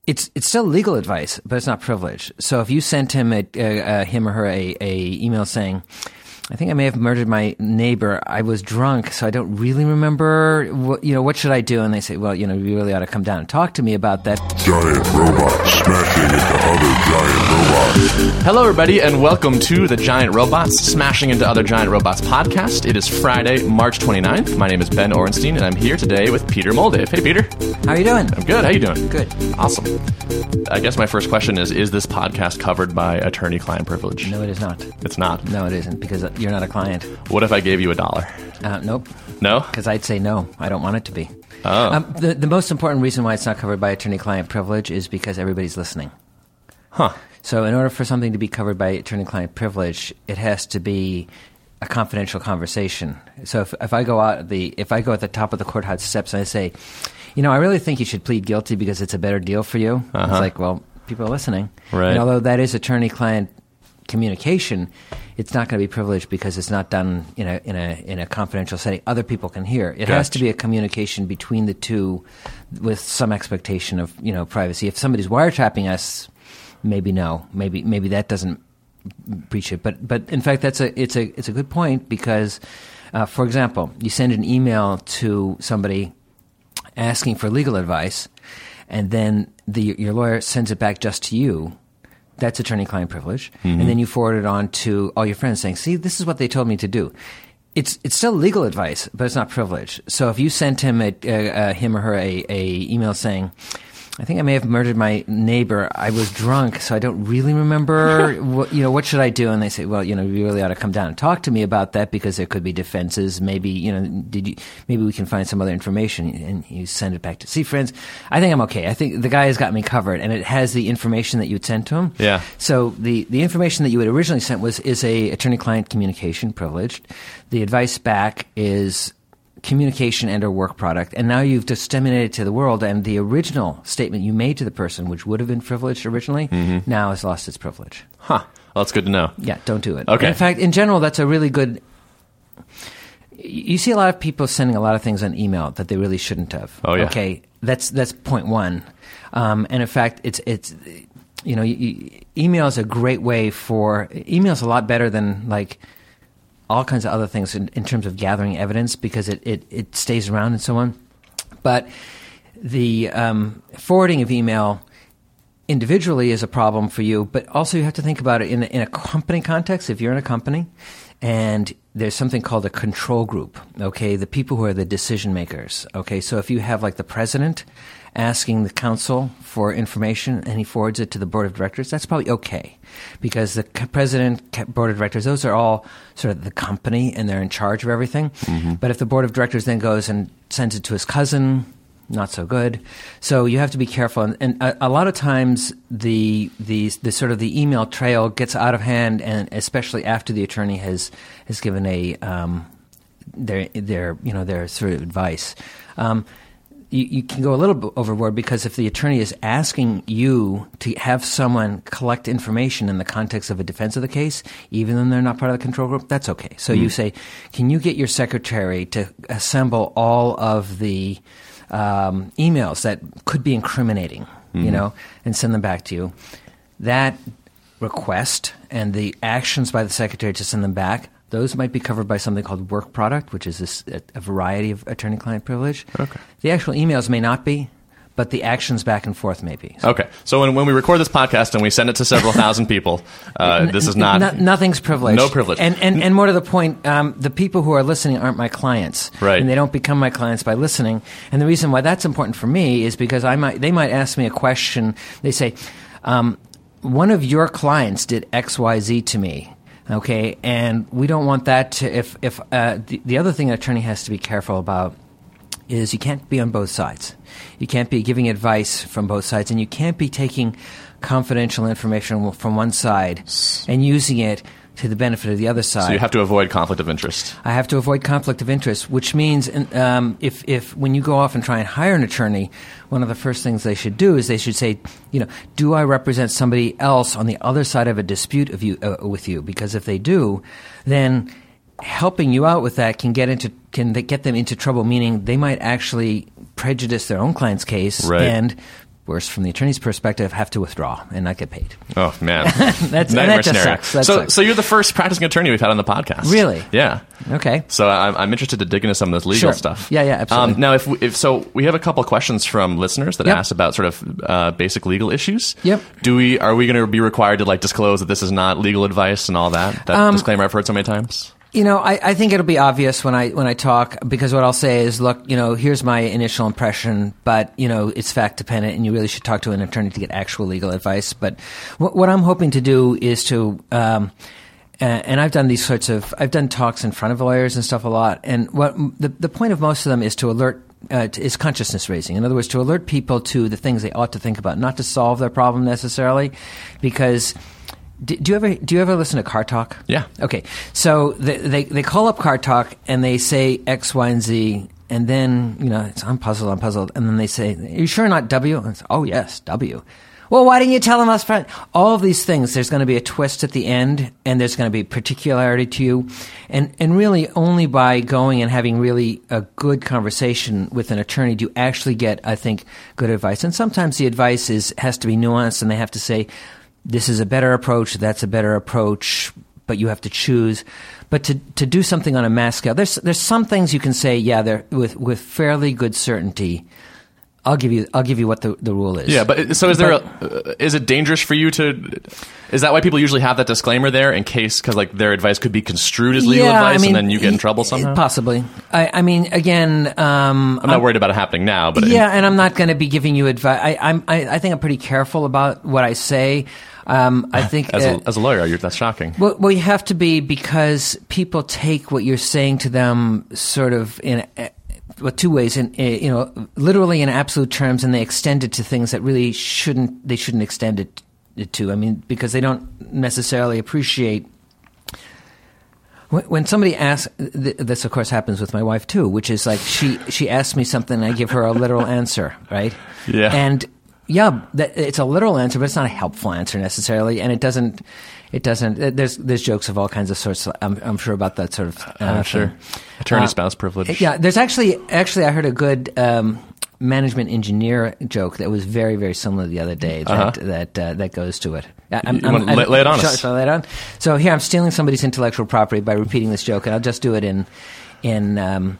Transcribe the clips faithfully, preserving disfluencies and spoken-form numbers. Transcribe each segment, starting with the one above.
It's it's still legal advice, but it's not privilege. So if you sent him a, a, a him or her a, a email saying, I think I may have murdered my neighbor. I was drunk, so I don't really remember. What, you know, what should I do? And they say, well, you know, you really ought to come down and talk to me about that. Giant robots smashing into other giant robots. Hello, everybody, and welcome to the Giant Robots Smashing into Other Giant Robots podcast. It is Friday, March twenty-ninth. My name is Ben Orenstein, and I'm here today with Peter Moldave. Hey, Peter. How are you doing? I'm good. How you doing? Good. Awesome. I guess my first question is, is this podcast covered by attorney-client privilege? No, it is not. It's not? No, it isn't, because you're not a client. What if I gave you a dollar? Uh, nope. No? Because I'd say no. I don't want it to be. Oh. Um, the, the most important reason why it's not covered by attorney-client privilege is because everybody's listening. Huh. So in order for something to be covered by attorney-client privilege, it has to be a confidential conversation. So if, if I go out the if I go at the top of the courthouse steps and I say, you know, I really think you should plead guilty because it's a better deal for you, uh-huh. It's like, well, people are listening. Right. And although that is attorney-client communication, it's not going to be privileged because it's not done in a in a in a confidential setting. Other people can hear. It Gotcha. has to be a communication between the two, with some expectation of you know privacy. If somebody's wiretapping us, maybe no, maybe maybe that doesn't breach it. But but in fact, that's a it's a it's a good point because, uh, for example, you send an email to somebody asking for legal advice, and then the your lawyer sends it back just to you. That's attorney-client privilege. Mm-hmm. And then you forward it on to all your friends saying, see, this is what they told me to do. It's it's still legal advice, but it's not privilege. So if you sent him a, a, a him or her a, a email saying, I think I may have murdered my neighbor. I was drunk, so I don't really remember. what, you know, what should I do? And they say, well, you know, you really ought to come down and talk to me about that because there could be defenses. Maybe, you know, did you? Maybe we can find some other information. And you send it back to see friends. I think I'm okay. I think the guy has got me covered, and it has the information that you had sent to him. Yeah. So the the information that you had originally sent was is a attorney-client communication privileged. The advice back is communication and or work product, and now you've disseminated to the world, and the original statement you made to the person, which would have been privileged originally, mm-hmm. now has lost its privilege. Huh. Well, that's good to know. Yeah, don't do it. Okay. In fact, in general, that's a really good... You see a lot of people sending a lot of things on email that they really shouldn't have. Oh, yeah. Okay, that's that's point one. Um, and in fact, it's... it's you know, you, you, email is a great way for... Email is a lot better than, like... all kinds of other things in, in terms of gathering evidence because it, it, it stays around and so on. But the um, forwarding of email individually is a problem for you, but also you have to think about it in a, in a company context. If you're in a company and there's something called a control group, okay, the people who are the decision makers, okay, so if you have like the president asking the council for information and he forwards it to the board of directors, that's probably okay because the president, board of directors, those are all sort of the company and they're in charge of everything. Mm-hmm. But if the board of directors then goes and sends it to his cousin, not so good. So you have to be careful. And, and a, a lot of times the, the the sort of the email trail gets out of hand, and especially after the attorney has has given a um, their their you know their sort of advice. Um, You, you can go a little bit overboard because if the attorney is asking you to have someone collect information in the context of a defense of the case, even though they're not part of the control group, that's okay. So mm. you say, can you get your secretary to assemble all of the um, emails that could be incriminating, mm. you know, and send them back to you? That request and the actions by the secretary to send them back, those might be covered by something called work product, which is this, a, a variety of attorney-client privilege. Okay. The actual emails may not be, but the actions back and forth may be. So. Okay. So when, when we record this podcast and we send it to several thousand people, uh, this is not... N- nothing's privileged. No privilege. And, and, and more to the point, um, the people who are listening aren't my clients. Right. And they don't become my clients by listening. And the reason why that's important for me is because I might they might ask me a question. They say, um, one of your clients did X Y Z to me. Okay, and we don't want that to, if, if uh, the, the other thing an attorney has to be careful about is you can't be on both sides. You can't be giving advice from both sides, and you can't be taking confidential information from one side and using it to the benefit of the other side. So you have to avoid conflict of interest. I have to avoid conflict of interest, which means um, if, if when you go off and try and hire an attorney, one of the first things they should do is they should say, you know, do I represent somebody else on the other side of a dispute of you, uh, with you? Because if they do, then helping you out with that can get into can get them into trouble, meaning they might actually prejudice their own client's case right. and worse from the attorney's perspective, have to withdraw and not get paid. Oh, man. That's, Nightmare that just scenario. sucks. That so, sucks. so you're the first practicing attorney we've had on the podcast. Really? Yeah. Okay. So I'm, I'm interested to dig into some of this legal Sure. stuff. Yeah, yeah, absolutely. Um, now, if, we, if so, we have a couple of questions from listeners that Yep. ask about sort of uh, basic legal issues. Yep. Do we are we going to be required to like disclose that this is not legal advice and all that? That Um, disclaimer I've heard so many times. You know, I, I think it'll be obvious when I when I talk, because what I'll say is, look, you know, here's my initial impression, but, you know, it's fact dependent, and you really should talk to an attorney to get actual legal advice. But what, what I'm hoping to do is to, um, uh, and I've done these sorts of, I've done talks in front of lawyers and stuff a lot, and what the the point of most of them is to alert. Uh, to, is consciousness raising. In other words, to alert people to the things they ought to think about, not to solve their problem necessarily, because. Do, do you ever do you ever listen to Car Talk? Yeah. Okay. So they, they they call up Car Talk and they say X, Y, and Z, and then you know it's, I'm puzzled, I'm puzzled, and then they say, "Are you sure not W?" And it's, oh yes, W. Well, why didn't you tell them us? Front? All of these things. There's going to be a twist at the end, and there's going to be particularity to you, and and really only by going and having really a good conversation with an attorney do you actually get, I think, good advice. And sometimes the advice is has to be nuanced, and they have to say, this is a better approach, that's a better approach, but you have to choose. But to to do something on a mass scale, there's there's some things you can say, yeah, they're with with fairly good certainty. I'll give you I'll give you what the, the rule is. Yeah, but so is there? But, a, uh, is it dangerous for you to? Is that why people usually have that disclaimer there in case, because like their advice could be construed as legal yeah, advice, I mean, and then you get in trouble somehow? Possibly. I, I mean, again, um, I'm not worried about it happening now, but yeah, in, and I'm not going to be giving you advice. I, I'm I, I think I'm pretty careful about what I say. Um, I think as, uh, a, as a lawyer, you're, that's shocking. Well, well, you have to be, because people take what you're saying to them sort of in uh, well, two ways, in uh, you know, literally in absolute terms, and they extend it to things that really shouldn't. They shouldn't extend it, it to. I mean, because they don't necessarily appreciate. When, when somebody asks, th- this of course happens with my wife too, which is like she she asks me something, and I give her a literal answer, right? Yeah, and. Yeah, that, it's a literal answer, but it's not a helpful answer necessarily, and it doesn't. It doesn't. There's there's jokes of all kinds of sorts. I'm, I'm sure about that sort of. Uh, I'm sure. Attorney uh, spouse privilege. Yeah, there's actually actually I heard a good um, management engineer joke that was very very similar the other day. That Uh-huh. that uh, that goes to it. I'm, You wanna lay- lay it on shall, us. shall I lay it on? So here I'm stealing somebody's intellectual property by repeating this joke, and I'll just do it in in. Um,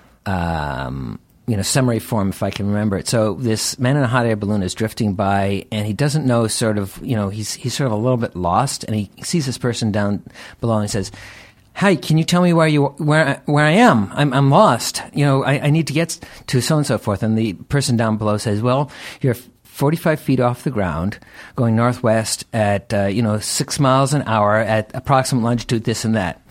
um, you know, summary form, if I can remember it. So this man in a hot air balloon is drifting by, and he doesn't know, sort of, you know, he's he's sort of a little bit lost, and he sees this person down below, and he says, "Hi, can you tell me where you where I, where I am? I'm I'm lost. You know, I, I need to get to so and so forth." And the person down below says, "Well, you're forty-five feet off the ground, going northwest at uh, you know six miles an hour at approximate longitude, this and that."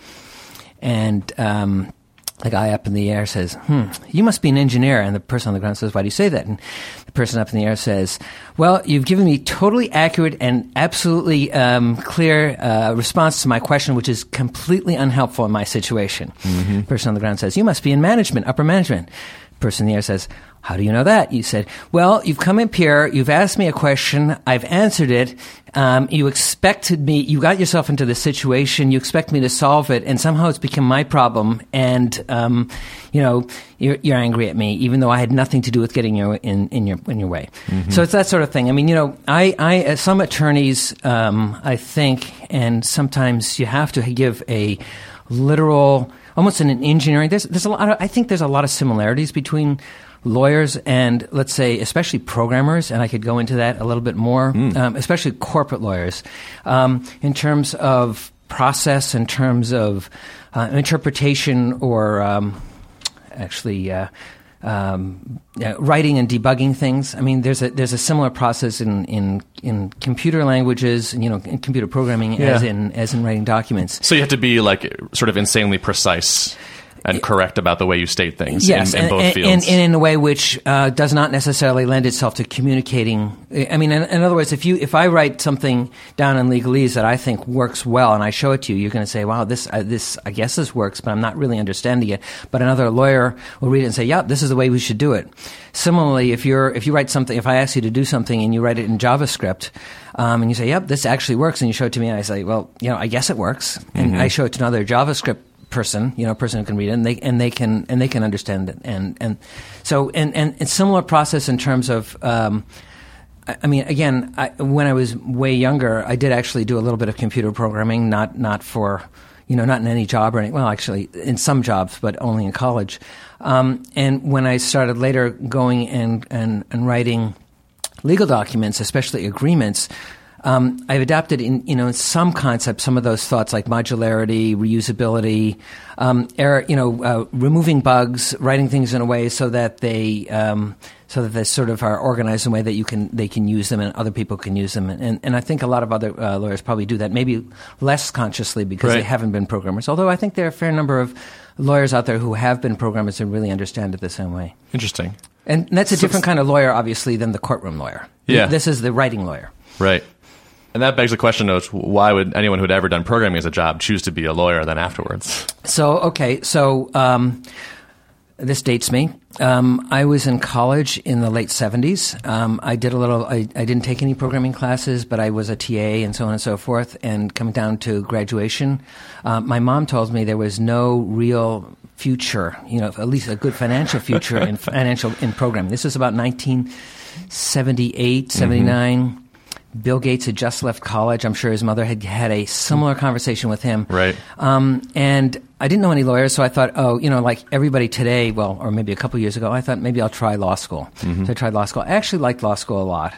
And um, the guy up in the air says, hmm, you must be an engineer. And the person on the ground says, why do you say that? And the person up in the air says, well, you've given me totally accurate and absolutely um, clear uh, response to my question, which is completely unhelpful in my situation. Mm-hmm. The person on the ground says, you must be in management, upper management. The person in the air says, how do you know that? You said, well, you've come up here, you've asked me a question, I've answered it, um, you expected me, you got yourself into this situation, you expect me to solve it, and somehow it's become my problem, and, um, you know, you're, you're angry at me, even though I had nothing to do with getting you in, in your in your way. Mm-hmm. So it's that sort of thing. I mean, you know, I, I uh, some attorneys, um, I think, and sometimes you have to give a literal, almost in an engineering, there's, there's a lot of, I think there's a lot of similarities between lawyers and, let's say, especially programmers, and I could go into that a little bit more, mm. um, especially corporate lawyers, um, in terms of process, in terms of uh, interpretation, or um, actually uh, um, uh, writing and debugging things. I mean, there's a there's a similar process in, in, in computer languages, and, you know, in computer programming yeah. as in as in writing documents. So you have to be like sort of insanely precise and correct about the way you state things yes, in, in both and, fields. And, and in a way which uh, does not necessarily lend itself to communicating. I mean, in, in other words, if you if I write something down in legalese that I think works well and I show it to you, you're going to say, wow, this, uh, this I guess this works, but I'm not really understanding it. But another lawyer will read it and say, yeah, this is the way we should do it. Similarly, if you're if you write something, if I ask you to do something and you write it in JavaScript, um, and you say, yep, this actually works, and you show it to me, and I say, well, you know, I guess it works. And mm-hmm. I show it to another JavaScript person, you know, a person who can read it, and they and they can and they can understand it, and and so and and it's similar process in terms of um, I, I mean, again, I, when I was way younger, I did actually do a little bit of computer programming, not not for, you know, not in any job or any. Well, actually, in some jobs, but only in college. Um, and when I started later going and and, and writing legal documents, especially agreements. Um, I've adapted in, you know, in some concepts, some of those thoughts like modularity, reusability, um, error, you know, uh, removing bugs, writing things in a way so that they, um, so that they sort of are organized in a way that you can, they can use them and other people can use them. And, and I think a lot of other uh, lawyers probably do that, maybe less consciously because right. they haven't been programmers. Although I think there are a fair number of lawyers out there who have been programmers and really understand it the same way. Interesting. And that's a So different kind of lawyer, obviously, than the courtroom lawyer. Yeah. This is the writing lawyer. Right. And that begs the question of why would anyone who'd ever done programming as a job choose to be a lawyer then afterwards? So, okay, so um, this dates me. Um, I was in college in the late seventies. Um, I did a little, I, I didn't take any programming classes, but I was a T A and so on and so forth. And coming down to graduation, uh, my mom told me there was no real future, you know, at least a good financial future in financial in programming. This was about nineteen seventy-eight, seventy-nine. Mm-hmm. Bill Gates had just left college. I'm sure his mother had had a similar conversation with him. Right. Um, and I didn't know any lawyers, so I thought, oh, you know, like everybody today, well, or maybe a couple years ago, I thought maybe I'll try law school. Mm-hmm. So I tried law school. I actually liked law school a lot.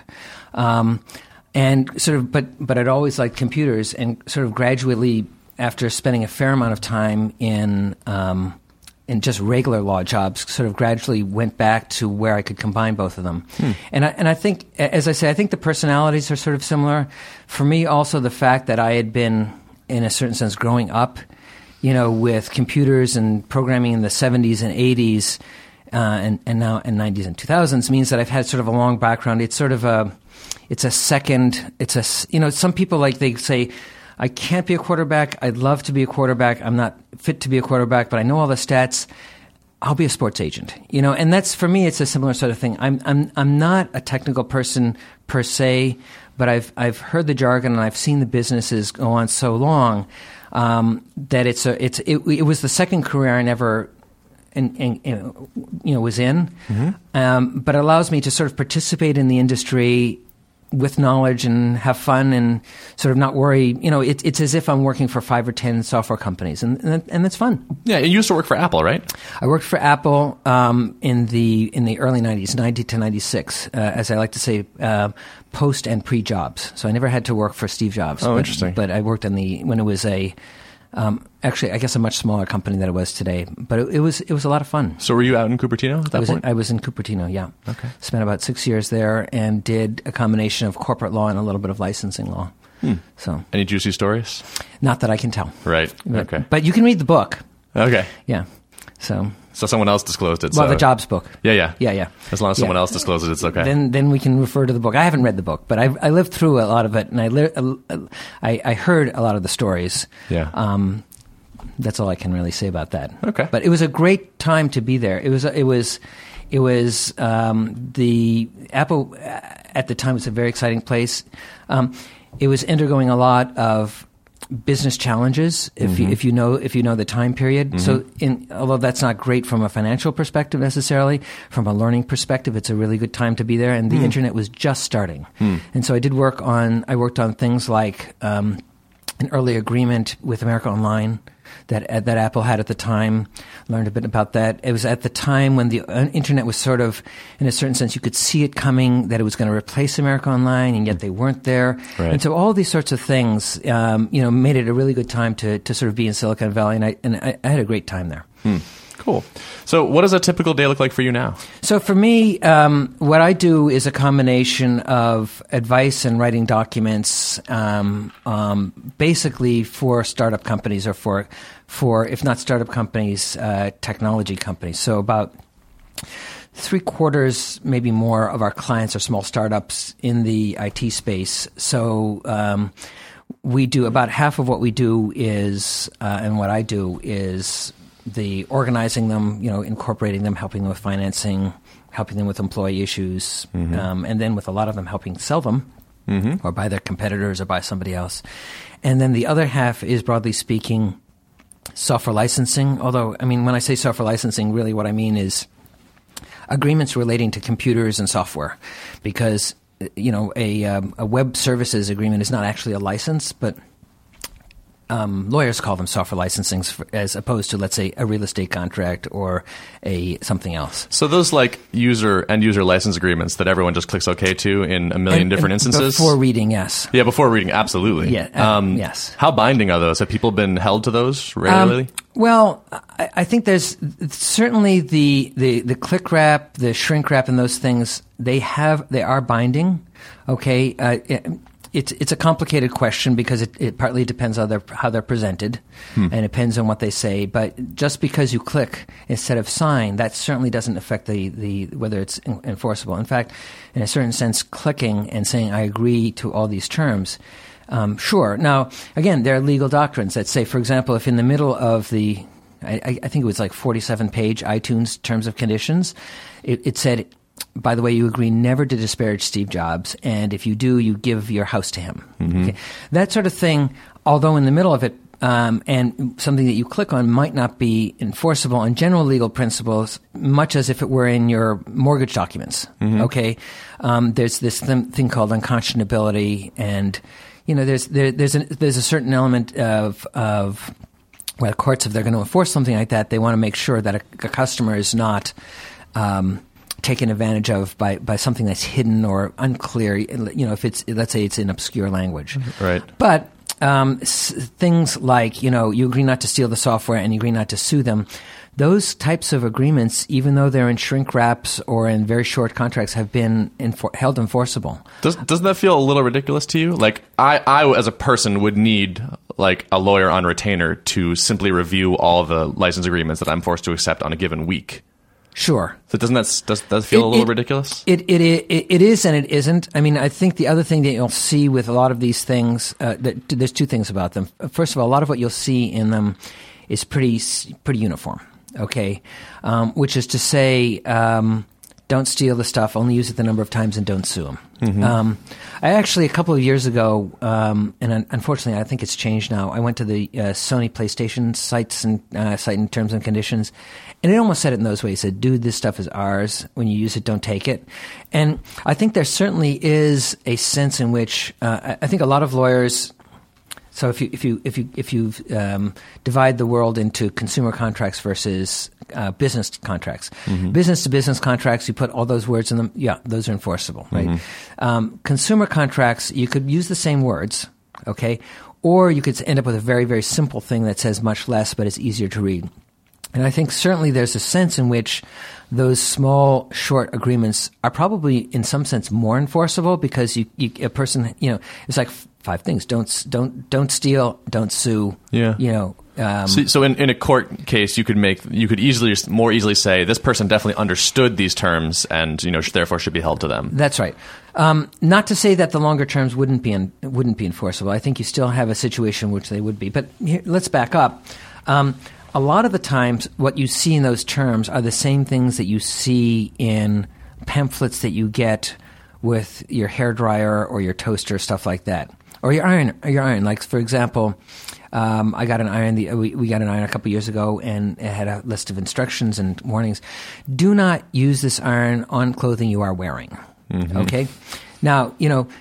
Um, and sort of, but, but I'd always liked computers and sort of gradually, after spending a fair amount of time in, um, in just regular law jobs, sort of gradually went back to where I could combine both of them. Hmm. And I, and I think, as I say, I think the personalities are sort of similar. For me, also the fact that I had been, in a certain sense, growing up, you know, with computers and programming in the seventies and eighties, uh, and, and now in nineties and two thousands means that I've had sort of a long background. It's sort of a, it's a second, it's a, you know, some people like, they say, I can't be a quarterback. I'd love to be a quarterback. I'm not fit to be a quarterback, but I know all the stats. I'll be a sports agent, you know. And that's, for me, it's a similar sort of thing. I'm I'm I'm not a technical person per se, but I've I've heard the jargon and I've seen the businesses go on so long um, that it's a it's it, it was the second career I never. And, and, and you know was in, mm-hmm. um, but it allows me to sort of participate in the industry with knowledge and have fun and sort of not worry. You know, it, it's as if I'm working for five or ten software companies, and and, and it's fun. Yeah, you used to work for Apple, right? I worked for Apple um, in the in the early nineties, ninety to ninety-six, uh, as I like to say, uh, post and pre jobs. So I never had to work for Steve Jobs. Oh, but, interesting. But I worked on the when it was a. Um, actually, I guess a much smaller company than it was today, but it, it was it was a lot of fun. So were you out in Cupertino at that I was point? In, I was in Cupertino, yeah. Okay. Spent about six years there and did a combination of corporate law and a little bit of licensing law. Hmm. So, any juicy stories? Not that I can tell. Right. But, Okay. But you can read the book. Okay. Yeah. So. So someone else disclosed it. Well, so. the Jobs book. Yeah, yeah, yeah, yeah. As long as yeah. someone else discloses it, it's okay. Then, then we can refer to the book. I haven't read the book, but I, I lived through a lot of it, and I, li- I, I heard a lot of the stories. Yeah. Um, That's all I can really say about that. Okay. But it was a great time to be there. It was, it was, it was, um, the Apple at the time was a very exciting place. Um, it was undergoing a lot of business challenges, if mm-hmm. you, if you know, if you know the time period. Mm-hmm. So in, although that's not great from a financial perspective necessarily, from a learning perspective, it's a really good time to be there. And the mm. internet was just starting. Mm. And so I did work on, I worked on things like, um, an early agreement with America Online that uh, that Apple had at the time. Learned a bit about that. It was at the time when the uh, internet was sort of, in a certain sense, you could see it coming, that it was going to replace America Online, and yet they weren't there. Right. And so all these sorts of things, um, you know, made it a really good time to to sort of be in Silicon Valley, and I and I, I had a great time there. Hmm. Cool. So what does a typical day look like for you now? So for me, um, what I do is a combination of advice and writing documents, um, um, basically for startup companies or for, for if not startup companies, uh, technology companies. So about three quarters, maybe more, of our clients are small startups in the I T space. So um, we do about half of what we do is, uh, and what I do is the organizing them, you know, incorporating them, helping them with financing, helping them with employee issues, mm-hmm. um, and then with a lot of them helping sell them mm-hmm. or buy their competitors or buy somebody else. And then the other half is, broadly speaking, software licensing. Although, I mean, when I say software licensing, really what I mean is agreements relating to computers and software, because you know, a, um, a web services agreement is not actually a license, but um, lawyers call them software licensing for, as opposed to, let's say, a real estate contract or a something else. So those like user end user license agreements that everyone just clicks OK to in a million And- different and instances? Before reading, yes. Yeah, before reading, absolutely. Yeah, uh, yes. How binding are those? Have people been held to those regularly? Um, well, I, I think there's certainly the, the, the click wrap, the shrink wrap, and those things. They have they are binding. Okay, uh, it, it's it's a complicated question because it, it partly depends on their, how they're presented, hmm. and it depends on what they say. But just because you click instead of sign, that certainly doesn't affect the, the whether it's enforceable. In fact, in a certain sense, clicking and saying I agree to all these terms. Um, sure. Now, again, there are legal doctrines that say, for example, if in the middle of the, I, I think it was like forty-seven page iTunes terms of conditions, it, it said, by the way, you agree never to disparage Steve Jobs, and if you do, you give your house to him. Mm-hmm. Okay? That sort of thing, although in the middle of it, um, and something that you click on might not be enforceable on general legal principles, much as if it were in your mortgage documents. Mm-hmm. Okay, um, there's this th- thing called unconscionability, and you know, there's there, there's a, there's a certain element of of well, courts, if they're going to enforce something like that, they want to make sure that a, a customer is not um, taken advantage of by, by something that's hidden or unclear. You know, if it's, let's say it's in obscure language. Right. But um, s- things like, you know, you agree not to steal the software and you agree not to sue them. Those types of agreements, even though they're in shrink wraps or in very short contracts, have been enfor- held enforceable. Does, doesn't that feel a little ridiculous to you? Like, I, I, as a person, would need like a lawyer on retainer to simply review all the license agreements that I'm forced to accept on a given week. Sure. So doesn't that does that feel It- a little it- ridiculous? It, it it it is and it isn't. I mean, I think the other thing that you'll see with a lot of these things, uh, that, there's two things about them. First of all, a lot of what you'll see in them is pretty s- pretty uniform. Okay, um, which is to say, um, don't steal the stuff, only use it the number of times, and don't sue them. Mm-hmm. Um, I actually, a couple of years ago, um, and un- unfortunately I think it's changed now, I went to the uh, Sony PlayStation sites and uh, site in terms and conditions, and it almost said it in those ways. It said, dude, this stuff is ours. When you use it, don't take it. And I think there certainly is a sense in which uh, I- I think a lot of lawyers... So if you if you if you if you um, divide the world into consumer contracts versus uh, business contracts, mm-hmm. business to business contracts, you put all those words in them. Yeah, those are enforceable, right? Mm-hmm. Um, consumer contracts, you could use the same words, okay, or you could end up with a very very simple thing that says much less, but it's easier to read. And I think certainly there's a sense in which those small, short agreements are probably, in some sense, more enforceable because you, you a person, you know, it's like f- five things: don't don't don't steal, don't sue. Yeah. You know. Um, so, so in, in a court case, you could make you could easily more easily say this person definitely understood these terms and you know sh- therefore should be held to them. That's right. Um, not to say that the longer terms wouldn't be in, wouldn't be enforceable. I think you still have a situation in which they would be. But here, let's back up. Um, A lot of the times, what you see in those terms are the same things that you see in pamphlets that you get with your hairdryer or your toaster, stuff like that, or your iron. Or your iron, like for example, um, I got an iron. The, we, we got an iron a couple years ago, and it had a list of instructions and warnings. Do not use this iron on clothing you are wearing. Mm-hmm. Okay, now you know.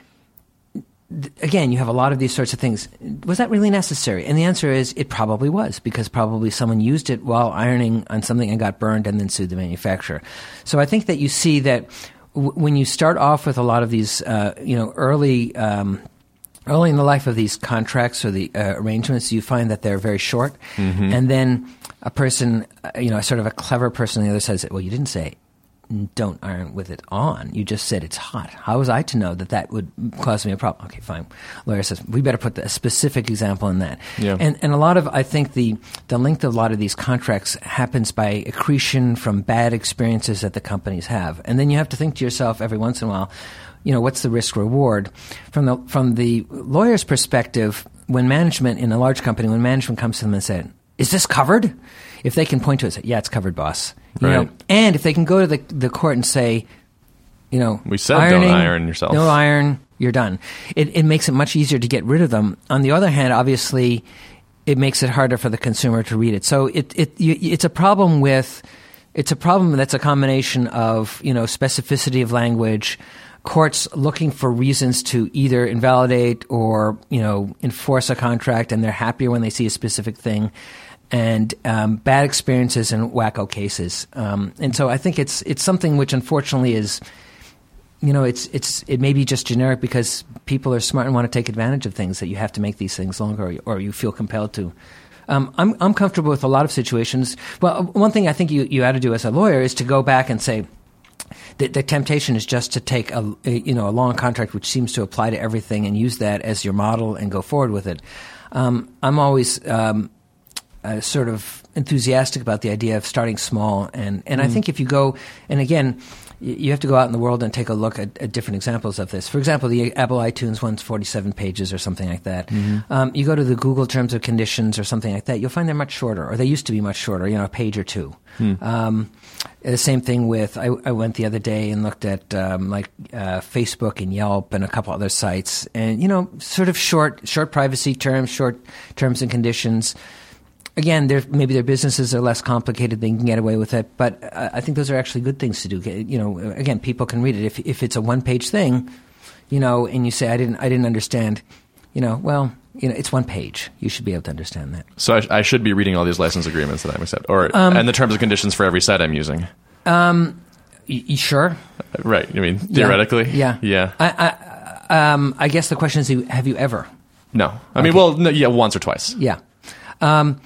Again, you have a lot of these sorts of things. Was that really necessary? And the answer is it probably was, because probably someone used it while ironing on something and got burned and then sued the manufacturer. So I think that you see that w- when you start off with a lot of these, uh, you know, early um, early in the life of these contracts or the uh, arrangements, you find that they're very short. Mm-hmm. And then a person, uh, you know, sort of a clever person on the other side says, well, you didn't say don't iron with it on. You just said it's hot. How was I to know that that would cause me a problem? Okay, fine. Lawyer says, we better put a specific example in that. Yeah. And and a lot of, I think the, the length of a lot of these contracts happens by accretion from bad experiences that the companies have. And then you have to think to yourself every once in a while, you know, what's the risk reward? From the, from the lawyer's perspective, when management in a large company, when management comes to them and says, is this covered? If they can point to it and say, yeah, it's covered, boss. You right. know, and if they can go to the the court and say, you know, we said ironing, don't iron yourself. No iron, you're done. It it makes it much easier to get rid of them. On the other hand, obviously, it makes it harder for the consumer to read it. So it it you, it's a problem with it's a problem that's a combination of, you know, specificity of language, courts looking for reasons to either invalidate or, you know, enforce a contract, and they're happier when they see a specific thing, and um, bad experiences and wacko cases. Um, and so I think it's it's something which unfortunately is, you know, it's it's it may be just generic because people are smart and want to take advantage of things that you have to make these things longer, or, or you feel compelled to. Um, I'm I'm comfortable with a lot of situations. Well, one thing I think you you ought to do as a lawyer is to go back and say, The, the temptation is just to take a, a you know a long contract which seems to apply to everything and use that as your model and go forward with it. Um, I'm always um, uh, sort of enthusiastic about the idea of starting small, and, and mm. I think if you go and again, you have to go out in the world and take a look at, at different examples of this. For example, the Apple iTunes one's forty-seven pages or something like that. Mm-hmm. Um, you go to the Google Terms of Conditions or something like that, you'll find they're much shorter, or they used to be much shorter, you know, a page or two. Hmm. Um, the same thing with, I, I went the other day and looked at um, like uh, Facebook and Yelp and a couple other sites, and, you know, sort of short, short privacy terms, short terms and conditions. Again, they're, maybe their businesses are less complicated; they can get away with it. But uh, I think those are actually good things to do. You know, again, people can read it. If if it's a one-page thing, you know, and you say, "I didn't, I didn't understand," you know, well, you know, it's one page. You should be able to understand that. So I, I should be reading all these license agreements that I'm accepting, or um, and the terms and conditions for every site I'm using. Um, y- y- sure. Right. I mean, theoretically. Yeah. Yeah. I, I, um, I guess the question is, have you ever? No. I okay. mean, well, no, yeah, once or twice. Yeah. Um,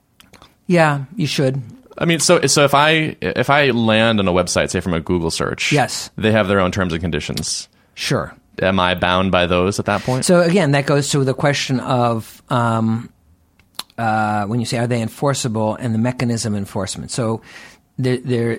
yeah, you should. I mean, so so if I if I land on a website, say from a Google search, yes, they have their own terms and conditions. Sure. Am I bound by those at that point? So again, that goes to the question of um, uh, when you say, are they enforceable, and the mechanism enforcement. So there, there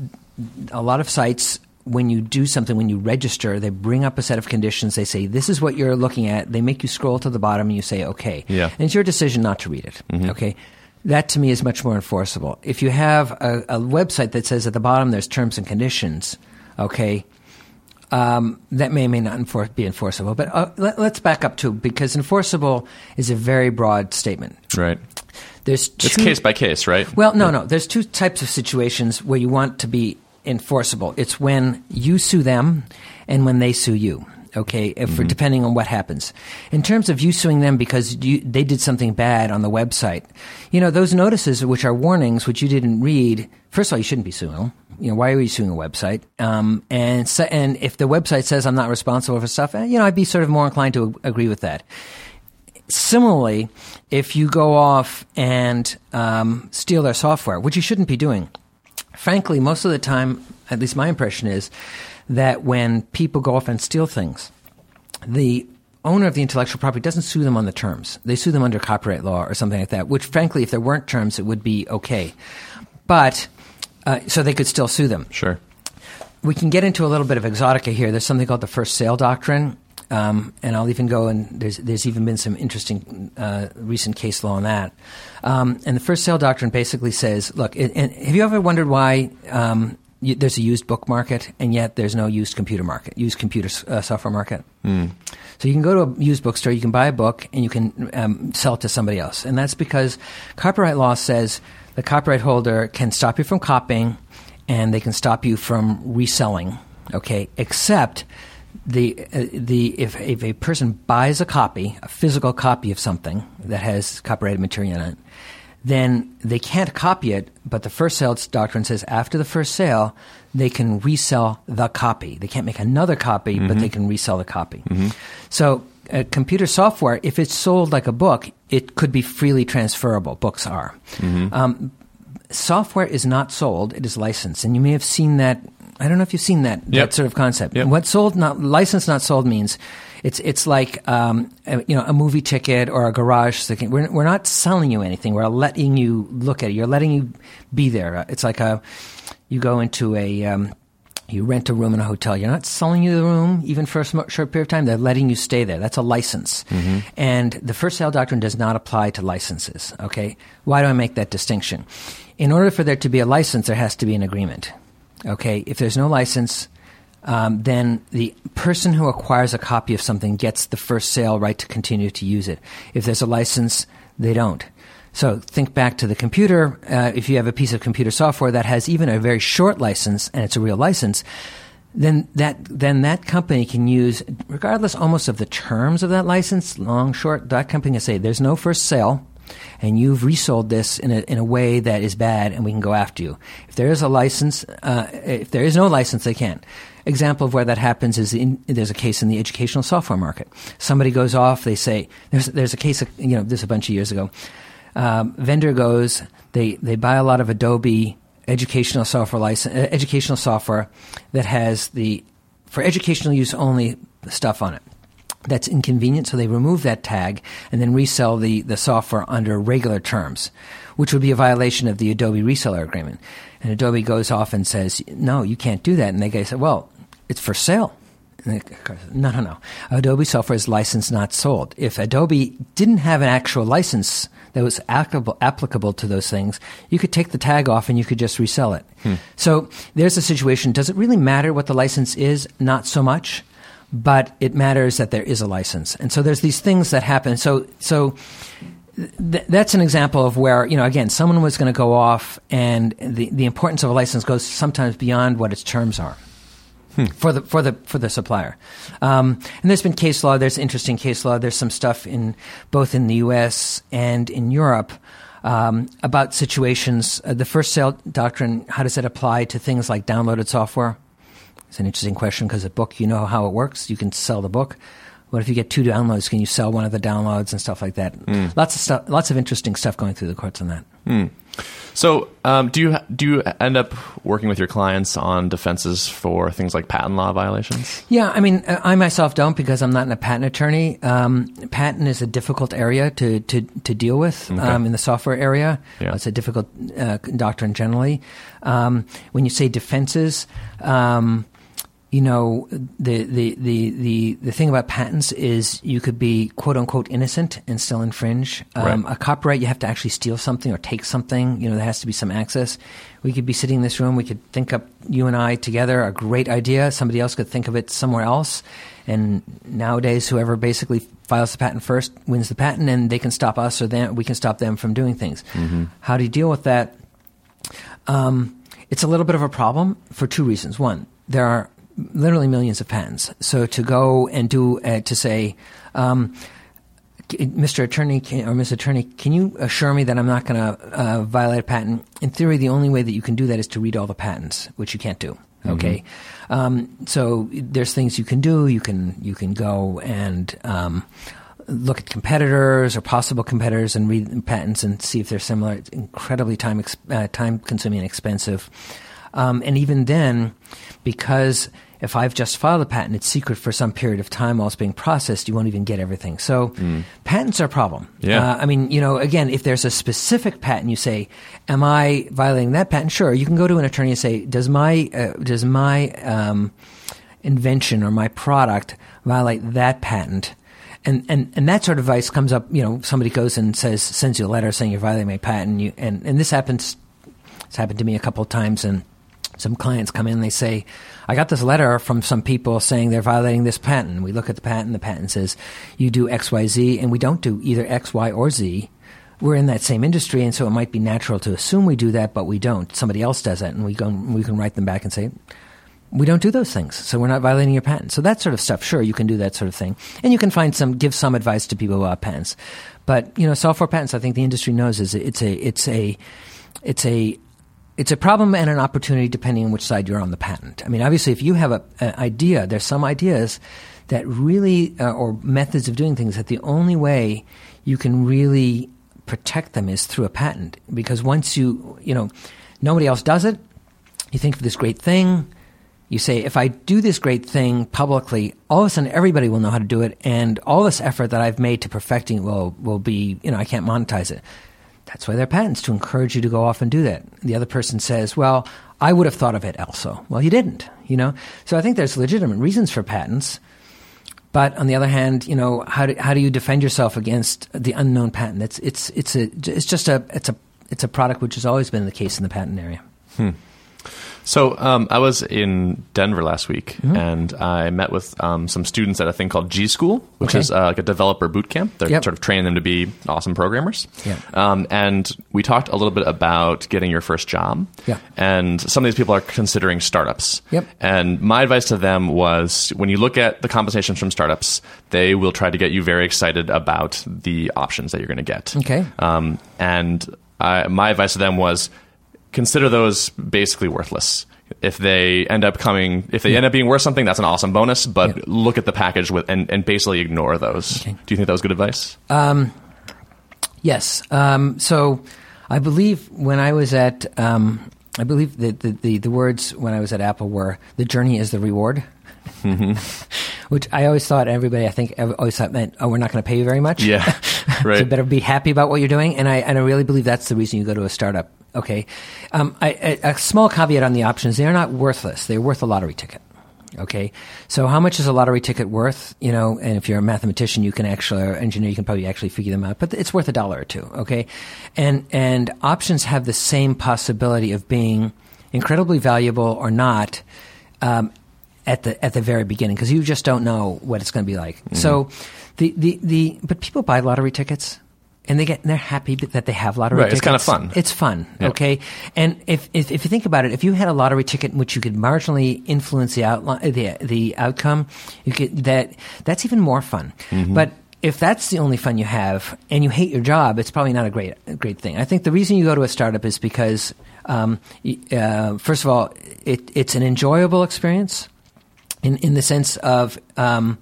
a lot of sites, when you do something, when you register, they bring up a set of conditions. They say, this is what you're looking at. They make you scroll to the bottom, and you say, okay. Yeah. And it's your decision not to read it. Mm-hmm. Okay. That, to me, is much more enforceable. If you have a, a website that says at the bottom there's terms and conditions, okay, um, that may or may not enfor- be enforceable. But uh, let, let's back up, too, because enforceable is a very broad statement. Right. There's two, it's case by case, right? Well, no, no. There's two types of situations where you want to be enforceable. It's when you sue them and when they sue you. Okay, if mm-hmm. depending on what happens. In terms of you suing them because you, they did something bad on the website, you know, those notices, which are warnings, which you didn't read, first of all, you shouldn't be suing them. You know, why are you suing a website? Um, and so, and if the website says I'm not responsible for stuff, you know, I'd be sort of more inclined to agree with that. Similarly, if you go off and um, steal their software, which you shouldn't be doing, frankly, most of the time, at least my impression is, that when people go off and steal things, the owner of the intellectual property doesn't sue them on the terms. They sue them under copyright law or something like that, which, frankly, if there weren't terms, it would be okay. But, uh, so they could still sue them. Sure. We can get into a little bit of exotica here. There's something called the first sale doctrine, um, and I'll even go and there's there's even been some interesting uh, recent case law on that. Um, and the first sale doctrine basically says, look, it, and have you ever wondered why um, You, there's a used book market, and yet there's no used computer market, used computer uh, software market. Mm. So you can go to a used bookstore, you can buy a book, and you can um, sell it to somebody else. And that's because copyright law says the copyright holder can stop you from copying, and they can stop you from reselling, okay, except the uh, the if, if a person buys a copy, a physical copy of something that has copyrighted material in it, then they can't copy it, but the first sale doctrine says after the first sale, they can resell the copy. They can't make another copy, mm-hmm. but they can resell the copy. Mm-hmm. So uh, computer software, if it's sold like a book, it could be freely transferable. Books are. Mm-hmm. Um, software is not sold. It is licensed. And you may have seen that. I don't know if you've seen that, yep. that sort of concept. Yep. What sold, not licensed, not sold means it's it's like um, a, you know a movie ticket or a garage ticket. We're we're not selling you anything. We're letting you look at it. You're letting you be there. It's like a you go into a um, you rent a room in a hotel. You're not selling you the room even for a short period of time. They're letting you stay there. That's a license. Mm-hmm. And the first sale doctrine does not apply to licenses. Okay, why do I make that distinction? In order for there to be a license, there has to be an agreement. Okay, if there's no license, um, then the person who acquires a copy of something gets the first sale right to continue to use it. If there's a license, they don't. So think back to the computer. Uh, if you have a piece of computer software that has even a very short license, and it's a real license, then that then that company can use, regardless almost of the terms of that license, long, short, that company can say, there's no first sale, and you've resold this in a in a way that is bad, and we can go after you. If there is a license, uh, if there is no license, they can't. Example of where that happens is in, there's a case in the educational software market. Somebody goes off, they say, there's there's a case, of, you know, this a bunch of years ago. Um, vendor goes, they, they buy a lot of Adobe educational software license, uh, educational software that has the, for educational use only stuff on it. That's inconvenient, so they remove that tag and then resell the, the software under regular terms, which would be a violation of the Adobe reseller agreement. And Adobe goes off and says, no, you can't do that. And they guy said, well, it's for sale. And they, no, no, no. Adobe software is licensed, not sold. If Adobe didn't have an actual license that was applicable, applicable to those things, you could take the tag off and you could just resell it. Hmm. So there's a situation. Does it really matter what the license is? Not so much. But it matters that there is a license. And so there's these things that happen. So so th- that's an example of where, you know, again, someone was going to go off and the, the importance of a license goes sometimes beyond what its terms are hmm. for the for the for the supplier. Um, and there's been case law, there's interesting case law, there's some stuff in both in the U S and in Europe um, about situations. Uh, the first sale doctrine, how does it apply to things like downloaded software? It's an interesting question because a book, you know how it works. You can sell the book. What if you get two downloads? Can you sell one of the downloads and stuff like that? Mm. Lots of stuff, lots of interesting stuff going through the courts on that. Mm. So, um, do you do you end up working with your clients on defenses for things like patent law violations? Yeah, I mean, I myself don't because I'm not a patent attorney. Um, patent is a difficult area to to, to deal with okay. um, in the software area. Yeah. It's a difficult uh, doctrine generally. Um, when you say defenses. Um, You know, the, the, the, the, the thing about patents is you could be quote unquote innocent and still infringe. Um, right. A copyright, you have to actually steal something or take something. You know, there has to be some access. We could be sitting in this room. We could think up, you and I together, a great idea. Somebody else could think of it somewhere else. And nowadays, whoever basically files the patent first wins the patent, and they can stop us or them, we can stop them from doing things. Mm-hmm. How do you deal with that? Um, it's a little bit of a problem for two reasons. One, there are literally millions of patents. So to go and do uh, to say, um, Mister Attorney can, or Miss Attorney, can you assure me that I'm not going to uh, violate a patent? In theory, the only way that you can do that is to read all the patents, which you can't do. Okay, mm-hmm. um, so there's things you can do. You can you can go and um, look at competitors or possible competitors and read patents and see if they're similar. It's incredibly time ex- uh, time consuming and expensive. Um, and even then, because if I've just filed a patent, it's secret for some period of time while it's being processed, you won't even get everything. So mm. patents are a problem. Yeah. Uh, I mean, you know, again, if there's a specific patent, you say, am I violating that patent? Sure. You can go to an attorney and say, does my, uh, does my um, invention or my product violate that patent? And, and, and that sort of advice comes up, you know, somebody goes and says, sends you a letter saying you're violating my patent. You, and, and this happens, it's happened to me a couple of times, and some clients come in and they say, I got this letter from some people saying they're violating this patent. We look at the patent, the patent says, you do X, Y, Z, and we don't do either X, Y, or Z. We're in that same industry, and so it might be natural to assume we do that, but we don't. Somebody else does that, and we go, we can write them back and say, we don't do those things, so we're not violating your patent. So that sort of stuff, sure, you can do that sort of thing. And you can find some, give some advice to people about patents. But, you know, software patents, I think the industry knows is it's a, it's a, it's a, It's a problem and an opportunity depending on which side you're on the patent. I mean, obviously, if you have an idea, there's some ideas that really, uh, or methods of doing things, that the only way you can really protect them is through a patent. Because once you, you know, nobody else does it, you think of this great thing, you say, if I do this great thing publicly, all of a sudden everybody will know how to do it, and all this effort that I've made to perfecting it will, will be, you know, I can't monetize it. That's why there are patents, to encourage you to go off and do that. The other person says, well, I would have thought of it also. Well, you didn't, you know? So I think there's legitimate reasons for patents. But on the other hand, you know, how do, how do you defend yourself against the unknown patent? It's, it's, it's, a, it's just a, it's a, it's a product which has always been the case in the patent area. Hmm. So um, I was in Denver last week, Mm-hmm. and I met with um, some students at a thing called G School, which Okay. is uh, like a developer boot camp. They're Yep. sort of training them to be awesome programmers. Yeah. Um, and we talked a little bit about getting your first job. Yeah. And some of these people are considering startups. Yep. And my advice to them was, when you look at the compensation from startups, they will try to get you very excited about the options that you're going to get. Okay. Um, and I, my advice to them was, consider those basically worthless. If they end up coming, if they end up being worth something, that's an awesome bonus. But Yeah. look at the package with and, and basically ignore those. Okay. Do you think that was good advice? Yes. Um, so I believe when I was at, um, I believe that the, the, the words when I was at Apple were, the journey is the reward. Mm-hmm. Which I always thought everybody, I think, always thought meant, oh, we're not going to pay you very much. Yeah, right. So you better be happy about what you're doing. And I, and I really believe that's the reason you go to a startup. Okay. Um, I, a, a small caveat on the options. They're not worthless. They're worth a lottery ticket. Okay. So how much is a lottery ticket worth? You know, and if you're a mathematician, you can actually, or engineer, you can probably actually figure them out, but it's worth a dollar or two. Okay. And, and options have the same possibility of being incredibly valuable or not, um, at the, at the very beginning, because you just don't know what it's going to be like. Mm-hmm. So the, the, the, but people buy lottery tickets. And they get, and they're happy that they have lottery Right, tickets. it's kind of fun. It's fun, Yeah. okay? And if, if if you think about it, if you had a lottery ticket in which you could marginally influence the outline, the the outcome, you could that that's even more fun. Mm-hmm. But if that's the only fun you have, and you hate your job, it's probably not a great a great thing. I think the reason you go to a startup is because, um, uh, first of all, it, it's an enjoyable experience, in in the sense of. Um,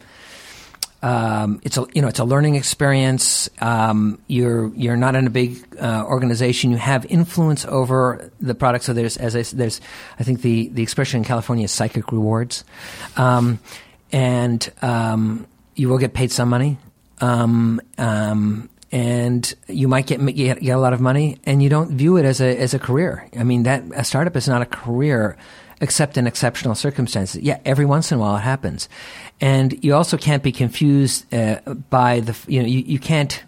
Um, it's a you know it's a learning experience. Um, you're you're not in a big uh, organization. You have influence over the product. So there's as I there's I think the, the expression in California is psychic rewards, um, and um, you will get paid some money, um, um, and you might get, get get a lot of money, and you don't view it as a as a career. I mean that a startup is not a career. Except in exceptional circumstances. Yeah, every once in a while it happens. And you also can't be confused uh, by the, you know, you, you can't,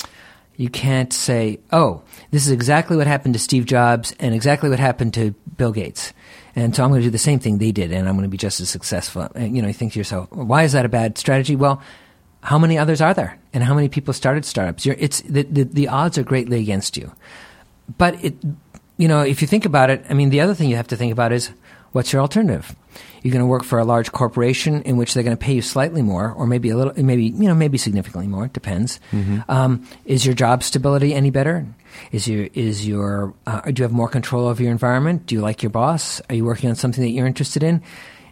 you can't say, oh, this is exactly what happened to Steve Jobs and exactly what happened to Bill Gates. And so I'm going to do the same thing they did and I'm going to be just as successful. And, you know, you think to yourself, why is that a bad strategy? Well, how many others are there? And how many people started startups? You're, it's, the, the, the odds are greatly against you. But it, you know, if you think about it, I mean, the other thing you have to think about is, what's your alternative? You're going to work for a large corporation in which they're going to pay you slightly more, or maybe a little, maybe you know, maybe significantly more. It depends. Mm-hmm. Um, is your job stability any better? Is your is your uh, do you have more control over your environment? Do you like your boss? Are you working on something that you're interested in?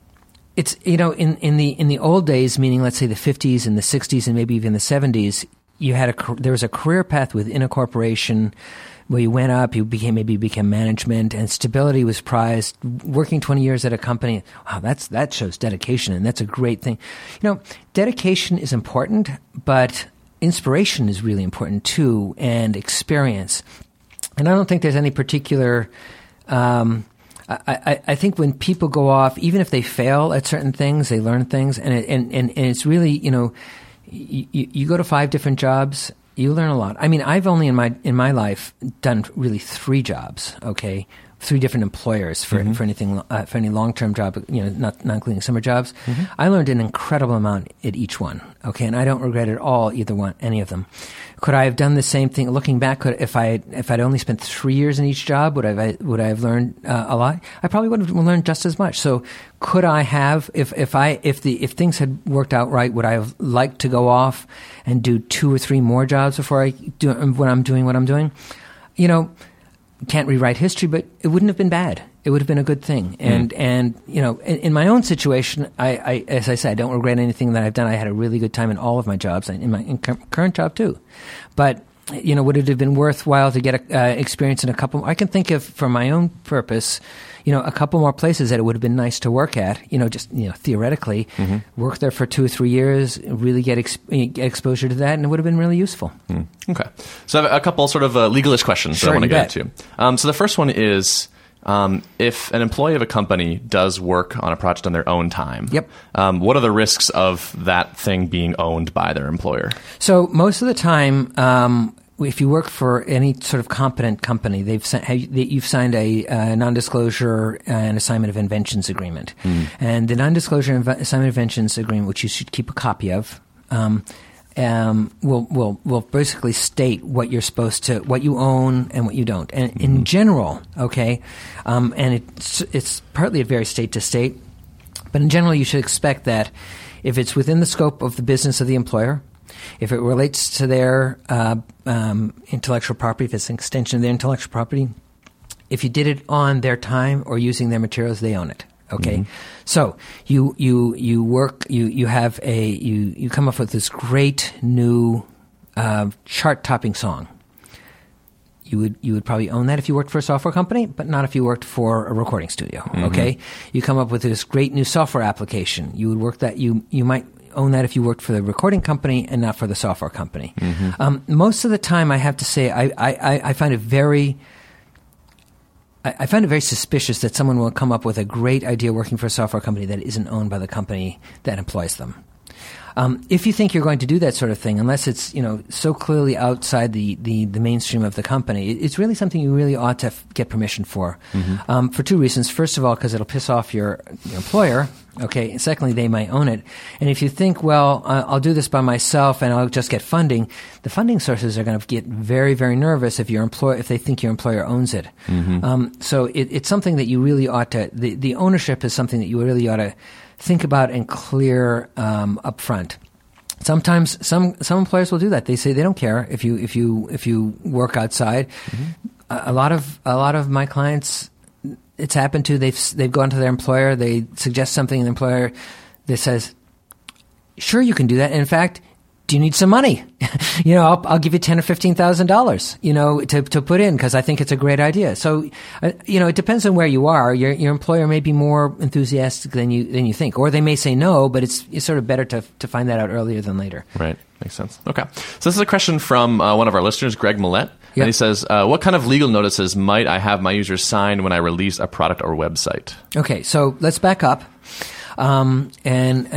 It's you know, in, in the in the old days, meaning let's say the fifties and the sixties and maybe even the seventies, you had a there was a career path within a corporation. Where you went up, you became maybe you became management, and stability was prized. Working twenty years at a company, wow, that's that shows dedication, and that's a great thing. You know, dedication is important, but inspiration is really important too, and experience. And I don't think there's any particular. Um, I, I, I think when people go off, even if they fail at certain things, they learn things, and it, and, and and it's really you know, you, you go to five different jobs. You learn a lot. I mean, I've only in my in my life done really three jobs. Okay, three different employers for mm-hmm. for anything uh, for any long term job. You know, not not including summer jobs. Mm-hmm. I learned an incredible amount at each one. Okay, and I don't regret at all either one, any of them. Could I have done the same thing? Looking back, could, if I if I'd only spent three years in each job, would I would I have learned uh, a lot? I probably would have learned just as much. So, could I have if if I if the if things had worked out right, would I have liked to go off and do two or three more jobs before I do when I'm doing what I'm doing? You know, can't rewrite history, but it wouldn't have been bad. It would have been a good thing. And, mm. and you know, in, in my own situation, I, I, as I said, I don't regret anything that I've done. I had a really good time in all of my jobs, in my in current job too. But, you know, would it have been worthwhile to get a, uh, experience in a couple? I can think of, for my own purpose, you know, a couple more places that it would have been nice to work at, you know, just, you know, theoretically, mm-hmm. work there for two or three years, really get, ex- get exposure to that, and it would have been really useful. Mm. Okay. So I have a couple sort of uh, legalish questions sure, that I want to get bet. into. Um, so the first one is, Um, if an employee of a company does work on a project on their own time, yep. um, what are the risks of that thing being owned by their employer? So most of the time, um, if you work for any sort of competent company, they've sent, have, you've signed a uh, non-disclosure and assignment of inventions agreement. Mm. And the non-disclosure and inv- assignment of inventions agreement, which you should keep a copy of, um, um, will, will, will basically state what you're supposed to, what you own and what you don't. And mm. in general, okay, um, and it's, it's partly it varies state to state, but in general, you should expect that if it's within the scope of the business of the employer, if it relates to their uh, um, intellectual property, if it's an extension of their intellectual property, if you did it on their time or using their materials, they own it. Okay, mm-hmm. So you you you work you you have a you you come up with this great new uh, chart-topping song. You would you would probably own that if you worked for a software company, but not if you worked for a recording studio. Mm-hmm. Okay, you come up with this great new software application. You would work that you you might own that if you worked for the recording company and not for the software company. Mm-hmm. Um, most of the time, I have to say, I I, I find it very. I, I find it very suspicious that someone will come up with a great idea working for a software company that isn't owned by the company that employs them. Um, if you think you're going to do that sort of thing, unless it's you know so clearly outside the, the, the mainstream of the company, it, it's really something you really ought to f- get permission for. Mm-hmm. Um, for two reasons. First of all, because it'll piss off your, your employer. Okay. And secondly, they might own it. And if you think, well, uh, I'll do this by myself and I'll just get funding, the funding sources are going to get very, very nervous if your employer if they think your employer owns it. Mm-hmm. Um, so it, it's something that you really ought to. The, the ownership is something that you really ought to think about and clear um, up front. Sometimes some some employers will do that. They say they don't care if you if you if you work outside. Mm-hmm. A, a lot of a lot of my clients, it's happened to. They've they've gone to their employer. They suggest something, and the employer that says, "Sure, you can do that." And in fact, do you need some money? you know, I'll, I'll give you ten or fifteen thousand dollars. You know, to to put in because I think it's a great idea. So, uh, you know, it depends on where you are. Your your employer may be more enthusiastic than you than you think, or they may say no. But it's it's sort of better to to find that out earlier than later. Right, makes sense. Okay, so this is a question from uh, one of our listeners, Greg Millette, yep. And he says, uh, "What kind of legal notices might I have my users sign when I release a product or website?" Okay, so let's back up. Um, and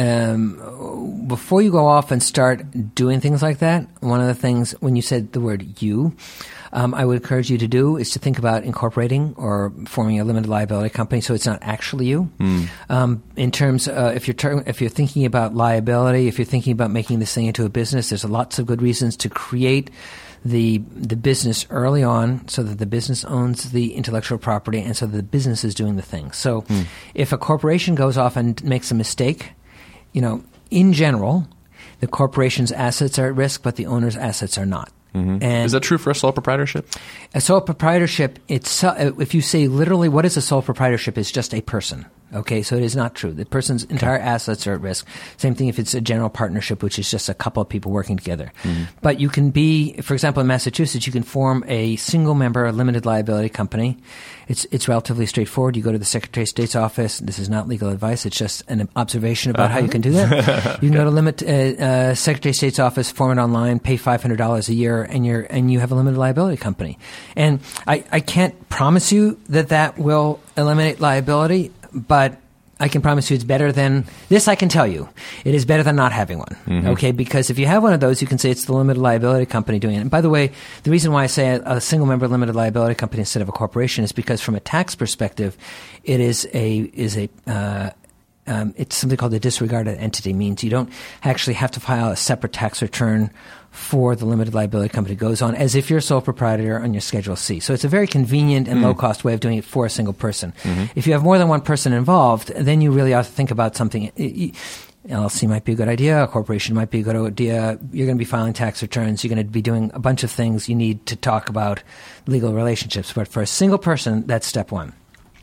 um, before you go off and start doing things like that, one of the things, when you said the word you, um, I would encourage you to do is to think about incorporating or forming a limited liability company so it's not actually you. Mm. Um, in terms, uh, if you're ter- if you're thinking about liability, if you're thinking about making this thing into a business, there's lots of good reasons to create the the business early on so that the business owns the intellectual property and so that the business is doing the thing. So mm. if a corporation goes off and makes a mistake, you know, in general, the corporation's assets are at risk, but the owner's assets are not. Mm-hmm. And is that true for a sole proprietorship? A sole proprietorship, it's, if you say literally what is a sole proprietorship, is just a person. Okay, so it is not true. The person's entire okay. assets are at risk. Same thing if it's a general partnership, which is just a couple of people working together. Mm-hmm. But you can be, for example, in Massachusetts, you can form a single-member limited liability company. It's it's relatively straightforward. You go to the Secretary of State's office. This is not legal advice. It's just an observation about uh-huh. how you can do that. You can okay. go to limit uh, uh, Secretary of State's office, form it online, pay five hundred dollars a year, and you're and you have a limited liability company. And I, I can't promise you that that will eliminate liability, but I can promise you it's better than this. I can tell you it is better than not having one. Mm-hmm. Okay, because if you have one of those, you can say it's the limited liability company doing it. And by the way, the reason why I say a, a single member limited liability company instead of a corporation is because from a tax perspective, it is a is a uh, um, it's something called a disregarded entity. Means you don't actually have to file a separate tax return for the limited liability company. It goes on as if you're a sole proprietor on your Schedule C. So it's a very convenient and mm. low-cost way of doing it for a single person. Mm-hmm. If you have more than one person involved, then you really ought to think about something. L L C might be a good idea. A corporation might be a good idea. You're going to be filing tax returns. You're going to be doing a bunch of things you need to talk about legal relationships. But for a single person, that's step one.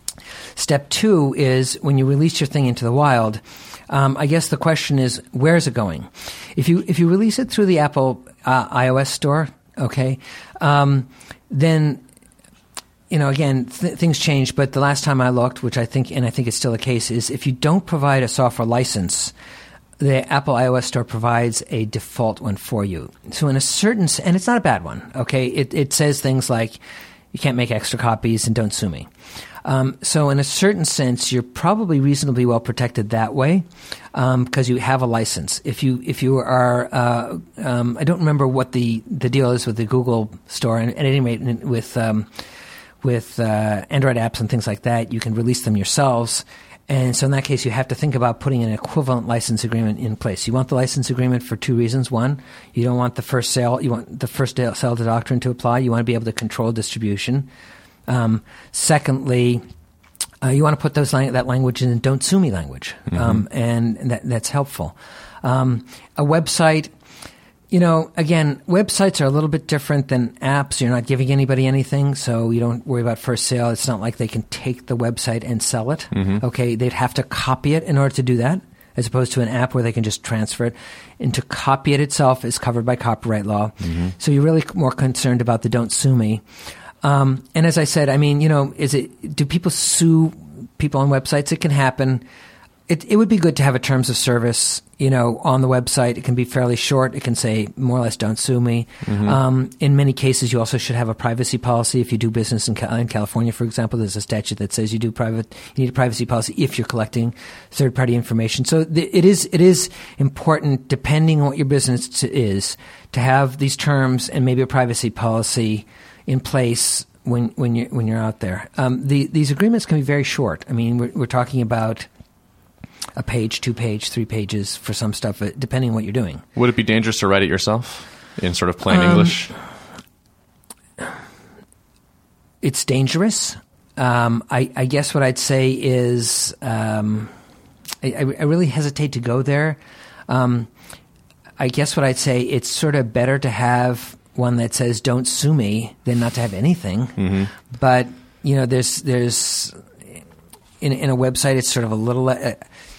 Step two is when you release your thing into the wild, Um, I guess the question is, where is it going? If you if you release it through the Apple uh, iOS store, okay, um, then you know again th- things change. But the last time I looked, which I think and I think it's still the case, is if you don't provide a software license, the Apple iOS store provides a default one for you. So in a certain and it's not a bad one, okay. It it says things like, you can't make extra copies, and don't sue me. Um, so in a certain sense, you're probably reasonably well protected that way because um, you have a license. If you if you are, uh, um, I don't remember what the, the deal is with the Google store, and at any rate with um, with uh, Android apps and things like that, you can release them yourselves. And so in that case, you have to think about putting an equivalent license agreement in place. You want the license agreement for two reasons. One, you don't want the first sale, you want the first sale to doctrine to apply. You want to be able to control distribution. Um, secondly, uh, you want to put those lang- that language in "don't sue me" language, mm-hmm. um, and that, that's helpful. Um, a website, you know, again, websites are a little bit different than apps. You're not giving anybody anything, so you don't worry about first sale. It's not like they can take the website and sell it. Mm-hmm. Okay, they'd have to copy it in order to do that, as opposed to an app where they can just transfer it. And to copy it itself is covered by copyright law. Mm-hmm. So you're really more concerned about the "don't sue me." Um, and as I said, I mean, you know, is it, do people sue people on websites? It can happen. It, it would be good to have a terms of service, you know, on the website. It can be fairly short. It can say more or less, "don't sue me." Mm-hmm. Um, in many cases, you also should have a privacy policy. If you do business in, in California, for example, there's a statute that says you do private, you need a privacy policy if you're collecting third-party information. So th- it is, it is important, depending on what your business t- is, to have these terms and maybe a privacy policy in place when when you're when you're out there. Um, the, these agreements can be very short. I mean, we're, we're talking about a page, two page, three pages for some stuff, depending on what you're doing. Would it be dangerous to write it yourself in sort of plain um, English? It's dangerous. Um, I, I guess what I'd say is um, I, I really hesitate to go there. Um, I guess what I'd say, it's sort of better to have one that says "don't sue me" than not to have anything. Mm-hmm. But you know, there's there's in in a website, it's sort of a little. Uh,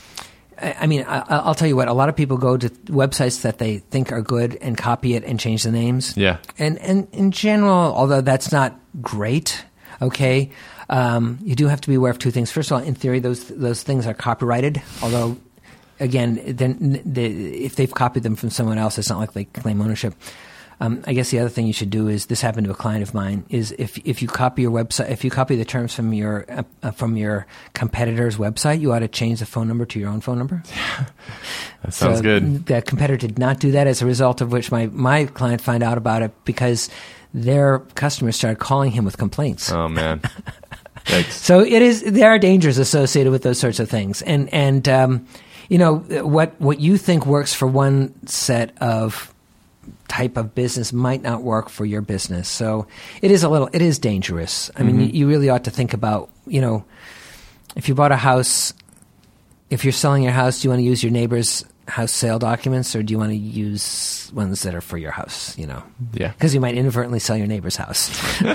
I mean, I, I'll tell you what. A lot of people go to websites that they think are good and copy it and change the names. Yeah. And and in general, although that's not great, okay, um, you do have to be aware of two things. First of all, in theory, those those things are copyrighted. Although, again, then the, if they've copied them from someone else, it's not like they claim ownership. Um, I guess the other thing you should do is, this happened to a client of mine, is if if you copy your website, if you copy the terms from your uh, uh, from your competitor's website, you ought to change the phone number to your own phone number. That sounds so good. The competitor did not do that, as a result of which my, my client found out about it because their customers started calling him with complaints. Oh, man. Yikes. So it is, there are dangers associated with those sorts of things. And, and um, you know, what what you think works for one set of type of business might not work for your business. So it is a little, it is dangerous. I mean, mm-hmm. you, you really ought to think about, you know, if you bought a house, if you're selling your house, do you want to use your neighbor's house sale documents, or do you want to use ones that are for your house, you know? Yeah. Because you might inadvertently sell your neighbor's house.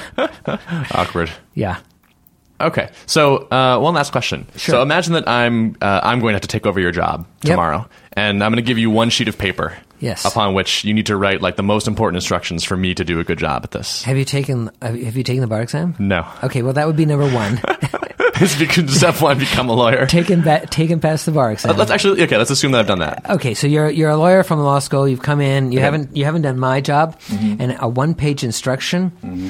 Awkward. Yeah. Okay, so uh, one last question. Sure. So imagine that I'm uh, I'm going to have to take over your job tomorrow, yep. and I'm going to give you one sheet of paper. Yes. Upon which you need to write like the most important instructions for me to do a good job at this. Have you taken Have you taken the bar exam? No. Okay, well that would be number one. Is because step one, become a lawyer. Taken ba- taken past the bar exam. Uh, let's actually okay. Let's assume that I've done that. Okay, so you're you're a lawyer from law school. You've come in. You okay. haven't you haven't done my job, mm-hmm. and a one page instruction. Mm-hmm.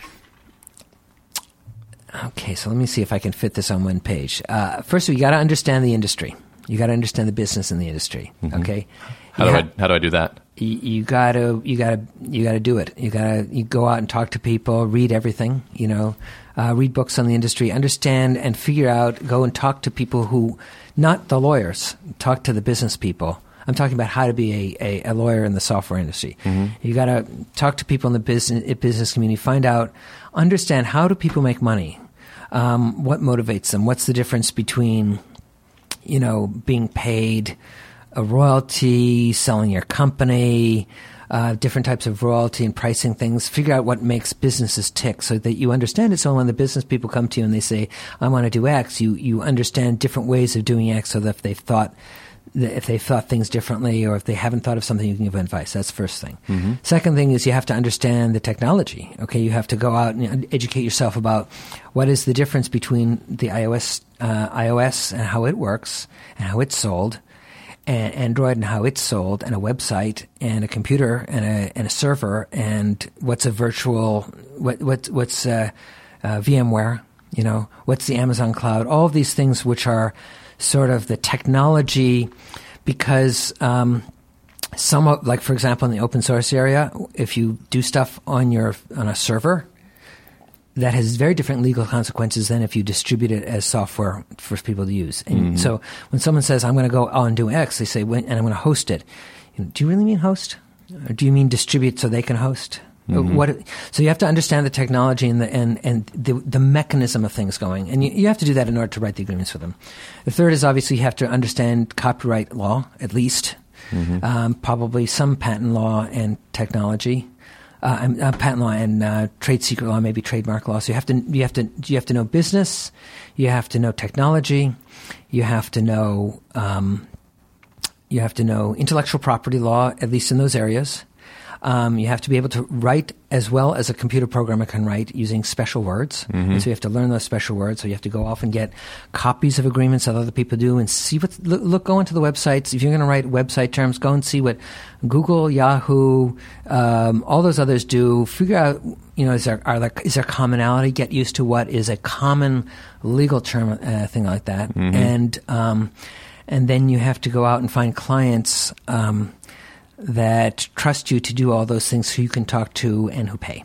Okay, so let me see if I can fit this on one page. Uh, first, you got to understand the industry. You got to understand the business in the industry. Mm-hmm. Okay. How you do ha- I how do I do that? You, you gotta you gotta you gotta do it. You gotta you go out and talk to people, read everything. You know, uh, read books on the industry, understand and figure out. Go and talk to people who, not the lawyers. Talk to the business people. I'm talking about how to be a, a, a lawyer in the software industry. Mm-hmm. You got to talk to people in the business business community. Find out, understand how do people make money. Um, what motivates them? What's the difference between, you know, being paid a royalty, selling your company, uh, different types of royalty and pricing things? Figure out what makes businesses tick so that you understand it. So when the business people come to you and they say, I want to do X, you, you understand different ways of doing X, so that if they've thought if they've thought things differently, or if they haven't thought of something, you can give advice. That's the first thing. Mm-hmm. Second thing is you have to understand the technology. Okay, you have to go out and educate yourself about what is the difference between the iOS, uh, iOS and how it works and how it's sold, and Android and how it's sold, and a website and a computer and a and a server, and what's a virtual what what what's uh, uh, VMware, you know, what's the Amazon cloud, all of these things which are sort of the technology, because um, some of, like for example in the open source area, if you do stuff on your on a server, that has very different legal consequences than if you distribute it as software for people to use. And mm-hmm. so when someone says, I'm going to go on and do X, they say, when, and I'm going to host it. You know, do you really mean host? Or do you mean distribute so they can host? Mm-hmm. What, so you have to understand the technology and the, and, and the, the mechanism of things going. And you, you have to do that in order to write the agreements for them. The third is obviously you have to understand copyright law, at least, mm-hmm. um, probably some patent law and technology. Uh, uh, patent law and uh, trade secret law, maybe trademark law. So you have to you have to you have to know business, you have to know technology, you have to know um, you have to know intellectual property law, at least in those areas. Um, you have to be able to write as well as a computer programmer can write using special words. Mm-hmm. And so you have to learn those special words. So you have to go off and get copies of agreements that other people do and see what, look, look go into the websites. If you're going to write website terms, go and see what Google, Yahoo, um, all those others do. Figure out, you know, is there, are there, is there commonality? Get used to what is a common legal term, uh, thing like that. Mm-hmm. And, um, and then you have to go out and find clients, um, that trust you to do all those things so you can talk to and who pay.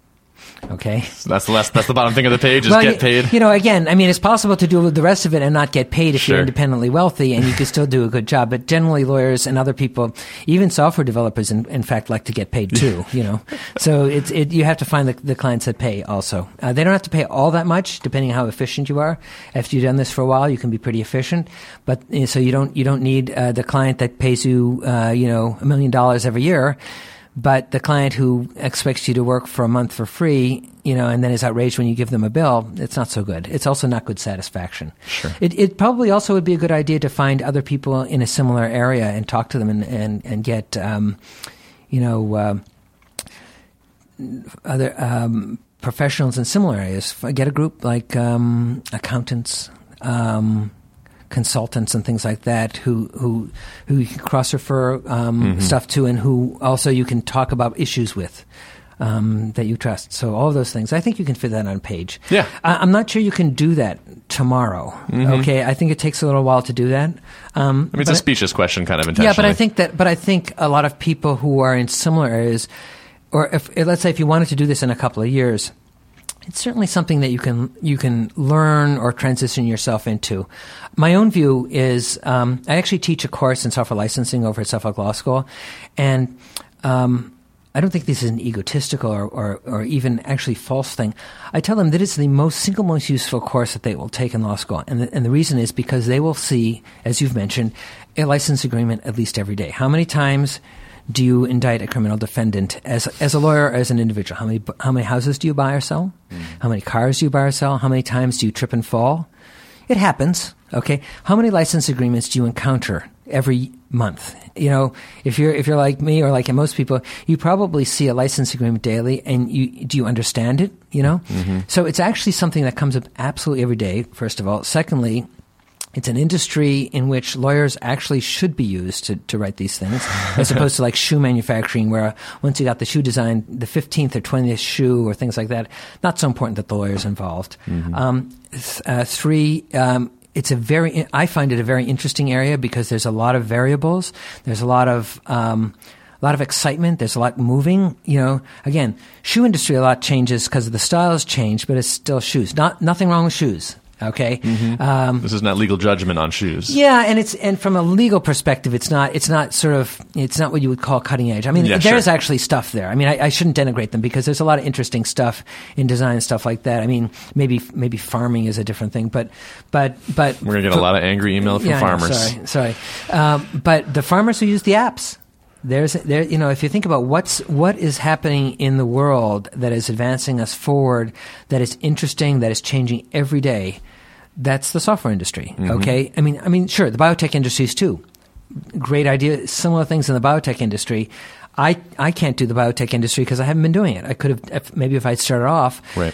Okay? So that's the last, that's the bottom thing of the page is well, get paid. You know, again, I mean, it's possible to do the rest of it and not get paid if sure. you're independently wealthy, and you can still do a good job. But generally, lawyers and other people, even software developers, in, in fact, like to get paid too, you know. So it's, it, you have to find the, the clients that pay also. Uh, they don't have to pay all that much, depending on how efficient you are. After you've done this for a while, you can be pretty efficient. But you know, so you don't, you don't need uh, the client that pays you, uh, you know, a million dollars every year. But the client who expects you to work for a month for free, you know, and then is outraged when you give them a bill, it's not so good. It's also not good satisfaction. Sure. It, it probably also would be a good idea to find other people in a similar area and talk to them and, and, and get, um, you know, uh, other um, professionals in similar areas. Get a group like um, accountants, um consultants and things like that who who who you can cross refer um, mm-hmm. stuff to, and who also you can talk about issues with um, that you trust. So all of those things, I think you can fit that on a page. Yeah, I, I'm not sure you can do that tomorrow. Mm-hmm. Okay, I think it takes a little while to do that. Um, I mean, it's a specious question, kind of intentionally. Yeah, but I think that. But I think a lot of people who are in similar areas, or if let's say if you wanted to do this in a couple of years, it's certainly something that you can you can learn or transition yourself into. My own view is um, I actually teach a course in software licensing over at Suffolk Law School, and um, I don't think this is an egotistical or, or, or even actually false thing. I tell them that it's the most single most useful course that they will take in law school, and the, and the reason is because they will see, as you've mentioned, a license agreement at least every day. How many times do you indict a criminal defendant as as a lawyer or as an individual? How many how many houses do you buy or sell? Mm. How many cars do you buy or sell? How many times do you trip and fall? It happens, okay? How many license agreements do you encounter every month? You know, if you're if you're like me or like most people, you probably see a license agreement daily, and you do you understand it? You know, mm-hmm. So it's actually something that comes up absolutely every day. First of all, secondly, it's an industry in which lawyers actually should be used to, to write these things, as opposed to like shoe manufacturing, where once you got the shoe design, the fifteenth or twentieth shoe or things like that, not so important that the lawyer's involved. Mm-hmm. Um, th- uh, three, um, it's a very, I find it a very interesting area because there's a lot of variables. There's a lot of, um, a lot of excitement. There's a lot moving. You know, again, shoe industry, a lot changes because the styles change, but it's still shoes. Not, nothing wrong with shoes. Okay. Mm-hmm. Um, this is not legal judgment on shoes. Yeah, and it's and from a legal perspective, it's not it's not sort of it's not what you would call cutting edge. I mean, yeah, there's sure. actually stuff there. I mean, I, I shouldn't denigrate them because there's a lot of interesting stuff in design and stuff like that. I mean, maybe maybe farming is a different thing, but but but we're gonna get a lot of angry email from yeah, farmers. Sorry, sorry. Um, but the farmers who use the apps. There's, there, you know, if you think about what's what is happening in the world that is advancing us forward, that is interesting, that is changing every day. That's the software industry, mm-hmm. okay? I mean, I mean, sure, the biotech industries too. Great idea. Similar things in the biotech industry. I I can't do the biotech industry because I haven't been doing it. I could have maybe if I'd started off. Right.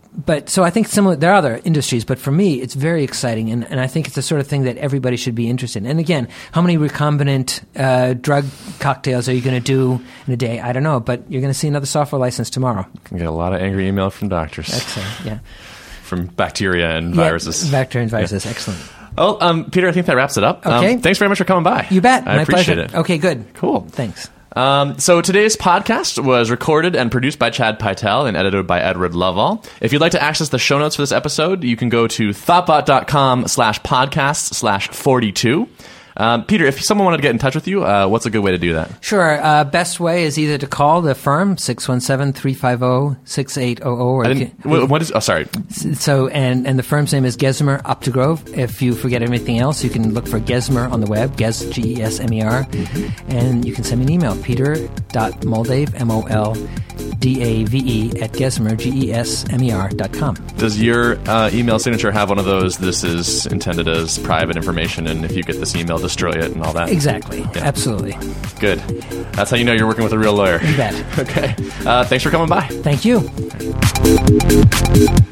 but so I think similar. There are other industries, but for me, it's very exciting, and, and I think it's the sort of thing that everybody should be interested in. And again, how many recombinant uh, drug cocktails are you going to do in a day? I don't know, but you're going to see another software license tomorrow. You get a lot of angry email from doctors. Excellent, yeah. From bacteria and viruses. Yeah, bacteria and viruses, yeah. Excellent. Well, um, Peter, I think that wraps it up. Okay. Um, thanks very much for coming by. You bet. I My appreciate pleasure. it. Okay, good. Cool. Thanks. Um, so today's podcast was recorded and produced by Chad Pytel and edited by Edward Lovell. If you'd like to access the show notes for this episode, you can go to thoughtbot.com slash podcast slash 42. Um, Peter, if someone wanted to get in touch with you, uh, what's a good way to do that? Sure. Uh, best way is either to call the firm, six one seven, three five zero, six eight zero zero. Or I didn't, can, what, what is, oh, sorry. So, and, and the firm's name is Gesmer Optigrove. If you forget anything else, you can look for Gesmer on the web, Ges, G E S M E R, mm-hmm. and you can send me an email, peter.moldave, M O L D A V E, at Gesmer, G E S M E R dot com. Does your uh, email signature have one of those, this is intended as private information, and if you get this email, destroy it and all that? Exactly. Yeah. Absolutely. Good. That's how you know you're working with a real lawyer. You bet. Okay. Uh, thanks for coming by. Thank you.